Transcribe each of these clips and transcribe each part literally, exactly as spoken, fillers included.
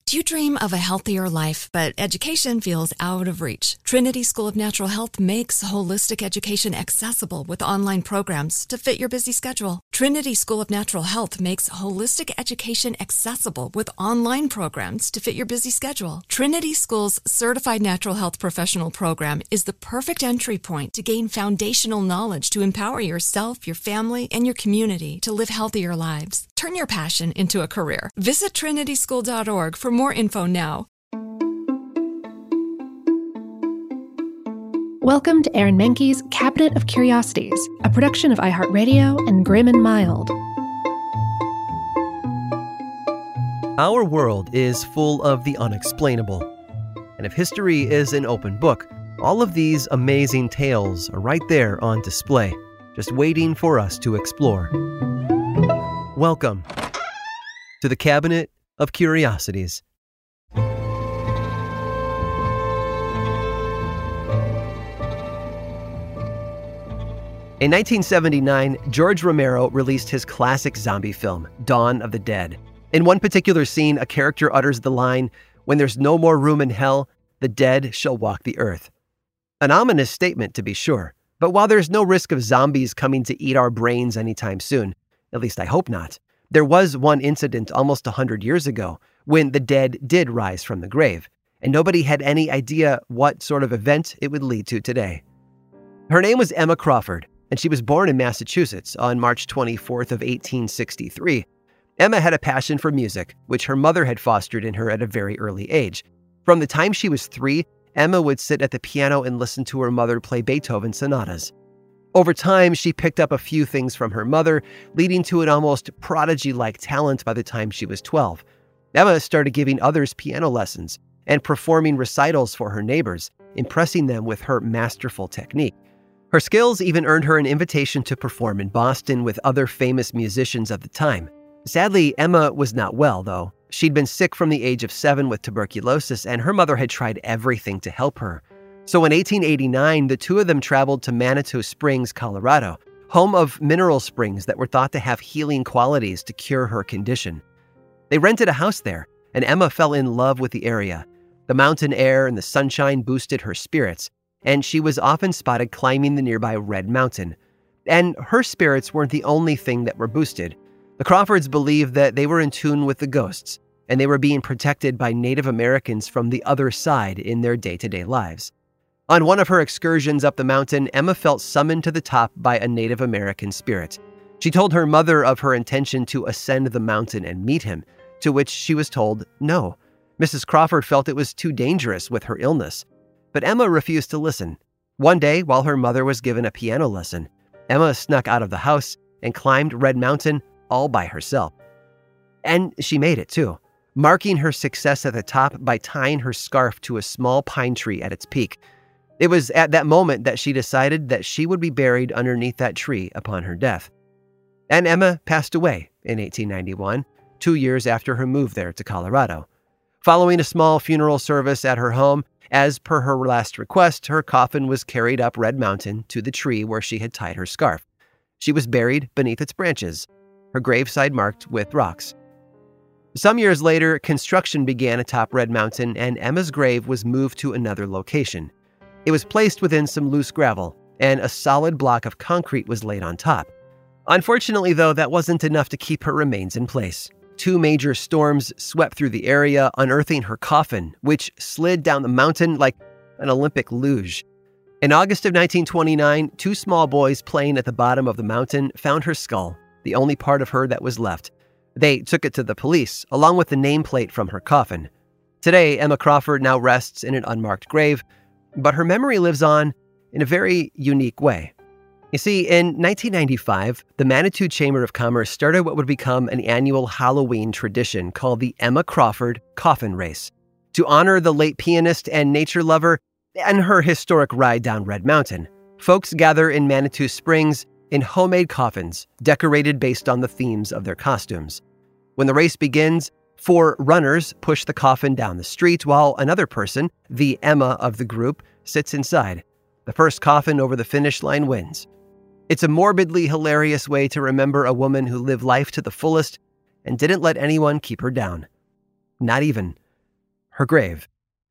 Do you dream of a healthier life, but education feels out of reach? Trinity School of Natural Health makes holistic education accessible with online programs to fit your busy schedule. Trinity School of Natural Health makes holistic education accessible with online programs to fit your busy schedule. Trinity School's Certified Natural Health Professional Program is the perfect entry point to gain foundational knowledge to empower yourself, your family, and your community to live healthier lives. Turn your passion into a career. Visit trinity school dot org for more info now. Welcome to Aaron Mahnke's Cabinet of Curiosities, a production of iHeartRadio and Grim and Mild. Our world is full of the unexplainable. And if history is an open book, all of these amazing tales are right there on display, just waiting for us to explore. Welcome to the Cabinet of Curiosities. In nineteen seventy-nine, George Romero released his classic zombie film, Dawn of the Dead. In one particular scene, a character utters the line, "When there's no more room in hell, the dead shall walk the earth." An ominous statement, to be sure, but while there's no risk of zombies coming to eat our brains anytime soon, at least I hope not, there was one incident almost one hundred years ago when the dead did rise from the grave, and nobody had any idea what sort of event it would lead to today. Her name was Emma Crawford, and she was born in Massachusetts on March twenty-fourth of eighteen sixty-three. Emma had a passion for music, which her mother had fostered in her at a very early age. From the time she was three, Emma would sit at the piano and listen to her mother play Beethoven sonatas. Over time, she picked up a few things from her mother, leading to an almost prodigy-like talent by the time she was twelve. Emma started giving others piano lessons and performing recitals for her neighbors, impressing them with her masterful technique. Her skills even earned her an invitation to perform in Boston with other famous musicians of the time. Sadly, Emma was not well, though. She'd been sick from the age of seven with tuberculosis, and her mother had tried everything to help her. So in eighteen eighty-nine, the two of them traveled to Manitou Springs, Colorado, home of mineral springs that were thought to have healing qualities to cure her condition. They rented a house there, and Emma fell in love with the area. The mountain air and the sunshine boosted her spirits, and she was often spotted climbing the nearby Red Mountain. And her spirits weren't the only thing that were boosted. The Crawfords believed that they were in tune with the ghosts, and they were being protected by Native Americans from the other side in their day-to-day lives. On one of her excursions up the mountain, Emma felt summoned to the top by a Native American spirit. She told her mother of her intention to ascend the mountain and meet him, to which she was told no. Missus Crawford felt it was too dangerous with her illness. But Emma refused to listen. One day, while her mother was given a piano lesson, Emma snuck out of the house and climbed Red Mountain all by herself. And she made it, too, marking her success at the top by tying her scarf to a small pine tree at its peak. It was at that moment that she decided that she would be buried underneath that tree upon her death. And Emma passed away in eighteen ninety-one, two years after her move there to Colorado. Following a small funeral service at her home, as per her last request, her coffin was carried up Red Mountain to the tree where she had tied her scarf. She was buried beneath its branches, her graveside marked with rocks. Some years later, construction began atop Red Mountain, and Emma's grave was moved to another location. It was placed within some loose gravel, and a solid block of concrete was laid on top. Unfortunately, though, that wasn't enough to keep her remains in place. Two major storms swept through the area, unearthing her coffin, which slid down the mountain like an Olympic luge. In August of nineteen twenty-nine, two small boys playing at the bottom of the mountain found her skull, the only part of her that was left. They took it to the police, along with the nameplate from her coffin. Today, Emma Crawford now rests in an unmarked grave, but her memory lives on in a very unique way. You see, in nineteen ninety-five, the Manitou Chamber of Commerce started what would become an annual Halloween tradition called the Emma Crawford Coffin Race, to honor the late pianist and nature lover and her historic ride down Red Mountain. Folks gather in Manitou Springs in homemade coffins, decorated based on the themes of their costumes. When the race begins, four runners push the coffin down the street while another person, the Emma of the group, sits inside. The first coffin over the finish line wins. It's a morbidly hilarious way to remember a woman who lived life to the fullest and didn't let anyone keep her down. Not even her grave.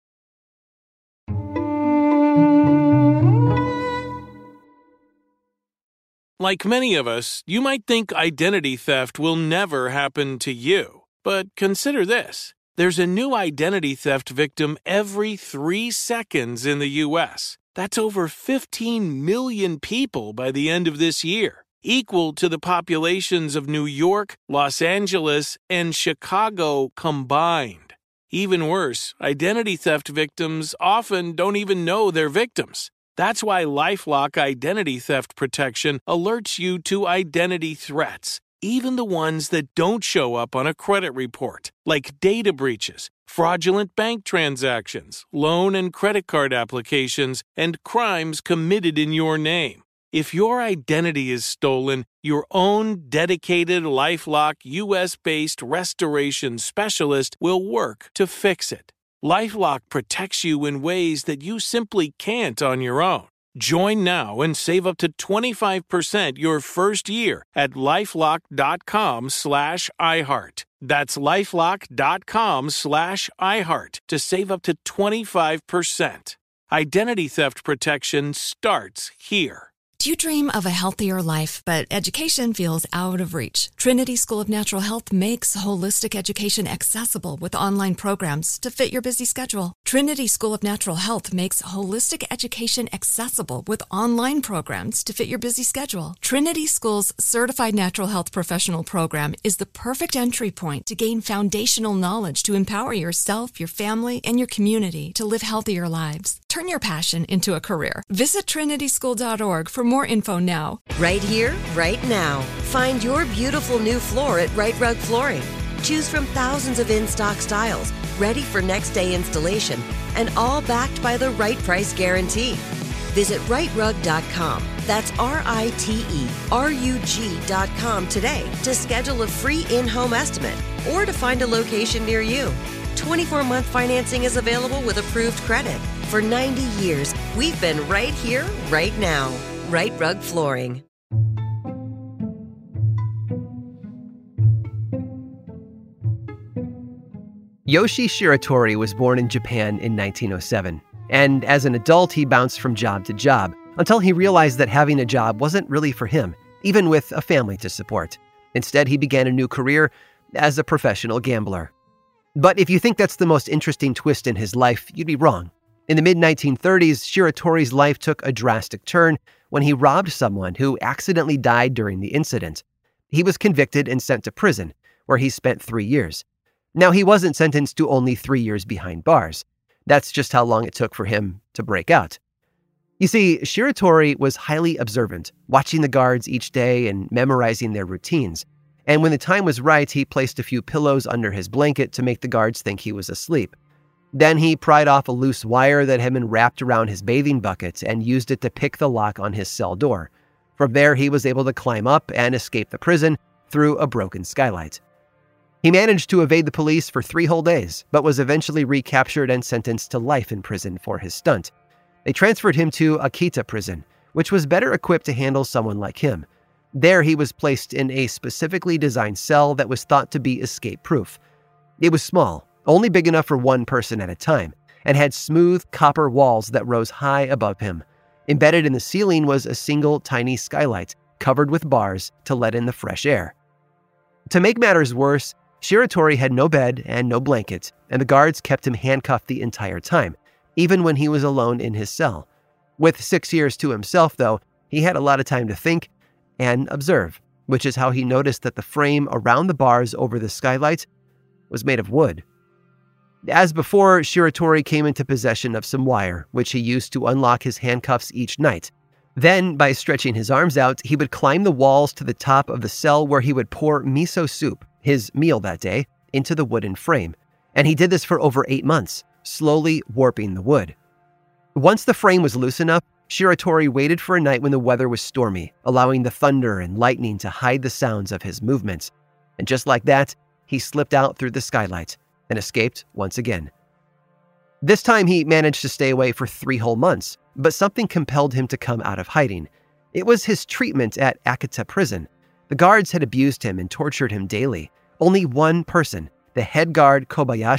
Like many of us, you might think identity theft will never happen to you. But consider this. There's a new identity theft victim every three seconds in the U S. That's over fifteen million people by the end of this year, equal to the populations of New York, Los Angeles, and Chicago combined. Even worse, identity theft victims often don't even know they're victims. That's why LifeLock Identity Theft Protection alerts you to identity threats, even the ones that don't show up on a credit report, like data breaches, fraudulent bank transactions, loan and credit card applications, and crimes committed in your name. If your identity is stolen, your own dedicated LifeLock U S-based restoration specialist will work to fix it. LifeLock protects you in ways that you simply can't on your own. Join now and save up to twenty-five percent your first year at LifeLock.com slash iHeart. That's LifeLock.com slash iHeart to save up to twenty-five percent. Identity theft protection starts here. Do you dream of a healthier life, but education feels out of reach? Trinity School of Natural Health makes holistic education accessible with online programs to fit your busy schedule. Trinity School of Natural Health makes holistic education accessible with online programs to fit your busy schedule. Trinity School's Certified Natural Health Professional Program is the perfect entry point to gain foundational knowledge to empower yourself, your family, and your community to live healthier lives. Turn your passion into a career. Visit Trinity School dot org for more info now. Right here, right now. Find your beautiful new floor at Right Rug Flooring. Choose from thousands of in-stock styles, ready for next day installation, and all backed by the right price guarantee. Visit right rug dot com. That's R I T E R U G dot com today to schedule a free in-home estimate or to find a location near you. twenty-four month financing is available with approved credit. For ninety years, we've been right here, right now. Right Rug Flooring. Yoshi Shiratori was born in Japan in nineteen oh seven, and as an adult, he bounced from job to job until he realized that having a job wasn't really for him, even with a family to support. Instead, he began a new career as a professional gambler. But if you think that's the most interesting twist in his life, you'd be wrong. In the mid nineteen thirties, Shiratori's life took a drastic turn when he robbed someone who accidentally died during the incident. He was convicted and sent to prison, where he spent three years. Now, he wasn't sentenced to only three years behind bars. That's just how long it took for him to break out. You see, Shiratori was highly observant, watching the guards each day and memorizing their routines. And when the time was right, he placed a few pillows under his blanket to make the guards think he was asleep. Then he pried off a loose wire that had been wrapped around his bathing bucket and used it to pick the lock on his cell door. From there, he was able to climb up and escape the prison through a broken skylight. He managed to evade the police for three whole days, but was eventually recaptured and sentenced to life in prison for his stunt. They transferred him to Akita prison, which was better equipped to handle someone like him. There, he was placed in a specifically designed cell that was thought to be escape-proof. It was small, only big enough for one person at a time, and had smooth copper walls that rose high above him. Embedded in the ceiling was a single tiny skylight, covered with bars to let in the fresh air. To make matters worse, Shiratori had no bed and no blanket, and the guards kept him handcuffed the entire time, even when he was alone in his cell. With six years to himself, though, he had a lot of time to think and observe, which is how he noticed that the frame around the bars over the skylight was made of wood. As before, Shiratori came into possession of some wire, which he used to unlock his handcuffs each night. Then, by stretching his arms out, he would climb the walls to the top of the cell where he would pour miso soup, his meal that day, into the wooden frame. And he did this for over eight months, slowly warping the wood. Once the frame was loose enough, Shiratori waited for a night when the weather was stormy, allowing the thunder and lightning to hide the sounds of his movements. And just like that, he slipped out through the skylight and escaped once again. This time he managed to stay away for three whole months, but something compelled him to come out of hiding. It was his treatment at Akita prison. The guards had abused him and tortured him daily. Only one person, the head guard Kobayashi,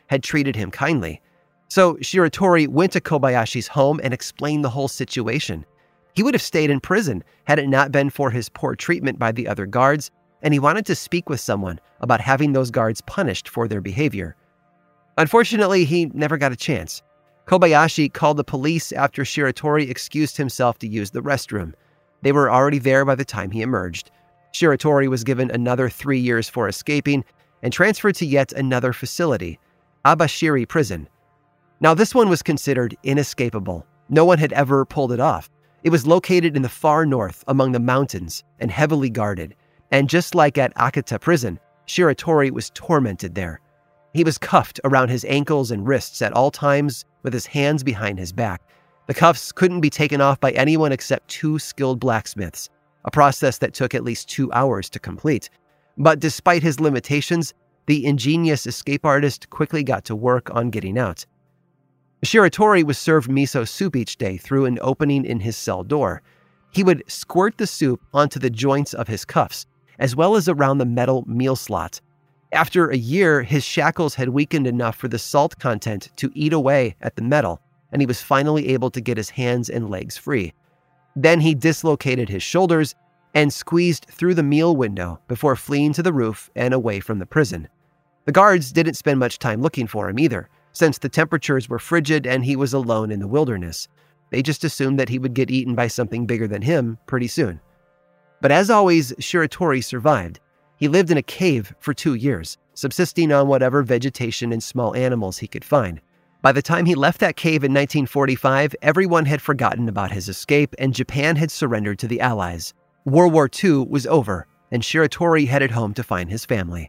had treated him kindly. So Shiratori went to Kobayashi's home and explained the whole situation. He would have stayed in prison had it not been for his poor treatment by the other guards, and he wanted to speak with someone about having those guards punished for their behavior. Unfortunately, he never got a chance. Kobayashi called the police after Shiratori excused himself to use the restroom. They were already there by the time he emerged. Shiratori was given another three years for escaping and transferred to yet another facility, Abashiri Prison. Now, this one was considered inescapable. No one had ever pulled it off. It was located in the far north among the mountains and heavily guarded. And just like at Akita Prison, Shiratori was tormented there. He was cuffed around his ankles and wrists at all times with his hands behind his back. The cuffs couldn't be taken off by anyone except two skilled blacksmiths, a process that took at least two hours to complete. But despite his limitations, the ingenious escape artist quickly got to work on getting out. Shiratori was served miso soup each day through an opening in his cell door. He would squirt the soup onto the joints of his cuffs, as well as around the metal meal slot. After a year, his shackles had weakened enough for the salt content to eat away at the metal, and he was finally able to get his hands and legs free. Then he dislocated his shoulders and squeezed through the meal window before fleeing to the roof and away from the prison. The guards didn't spend much time looking for him either, since the temperatures were frigid and he was alone in the wilderness. They just assumed that he would get eaten by something bigger than him pretty soon. But as always, Shiratori survived. He lived in a cave for two years, subsisting on whatever vegetation and small animals he could find. By the time he left that cave in nineteen forty-five, everyone had forgotten about his escape and Japan had surrendered to the Allies. World War Two was over, and Shiratori headed home to find his family.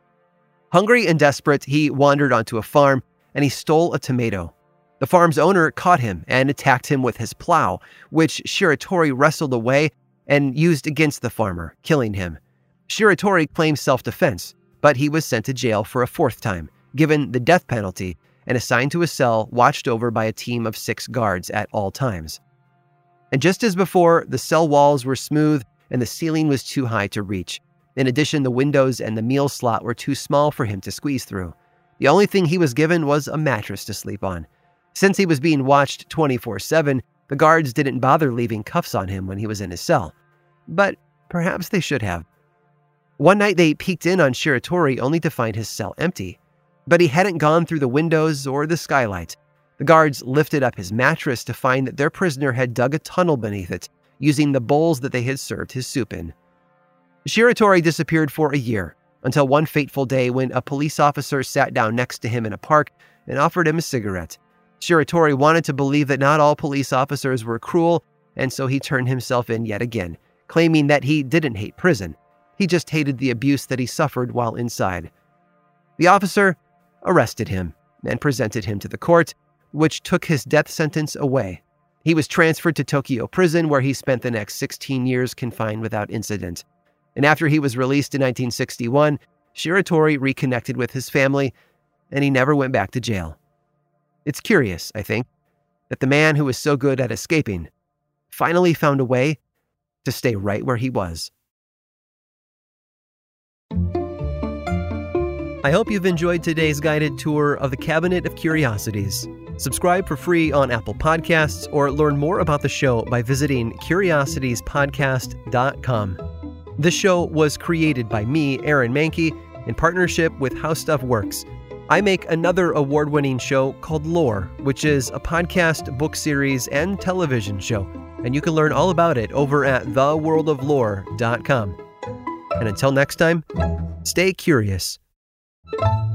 Hungry and desperate, he wandered onto a farm and he stole a tomato. The farm's owner caught him and attacked him with his plow, which Shiratori wrestled away and used against the farmer, killing him. Shiratori claimed self-defense, but he was sent to jail for a fourth time, given the death penalty, and assigned to a cell watched over by a team of six guards at all times. And just as before, the cell walls were smooth and the ceiling was too high to reach. In addition, the windows and the meal slot were too small for him to squeeze through. The only thing he was given was a mattress to sleep on. Since he was being watched twenty-four seven, the guards didn't bother leaving cuffs on him when he was in his cell. But perhaps they should have. One night they peeked in on Shiratori only to find his cell empty. But he hadn't gone through the windows or the skylight. The guards lifted up his mattress to find that their prisoner had dug a tunnel beneath it, using the bowls that they had served his soup in. Shiratori disappeared for a year, until one fateful day when a police officer sat down next to him in a park and offered him a cigarette. Shiratori wanted to believe that not all police officers were cruel, and so he turned himself in yet again, claiming that he didn't hate prison. He just hated the abuse that he suffered while inside. The officer arrested him and presented him to the court, which took his death sentence away. He was transferred to Tokyo Prison, where he spent the next sixteen years confined without incident. And after he was released in nineteen sixty-one, Shiratori reconnected with his family, and he never went back to jail. It's curious, I think, that the man who was so good at escaping finally found a way to stay right where he was. I hope you've enjoyed today's guided tour of the Cabinet of Curiosities. Subscribe for free on Apple Podcasts or learn more about the show by visiting curiosities podcast dot com. This show was created by me, Aaron Mahnke, in partnership with How Stuff Works. I make another award-winning show called Lore, which is a podcast, book series, and television show, and you can learn all about it over at the world of lore dot com. And until next time, stay curious. you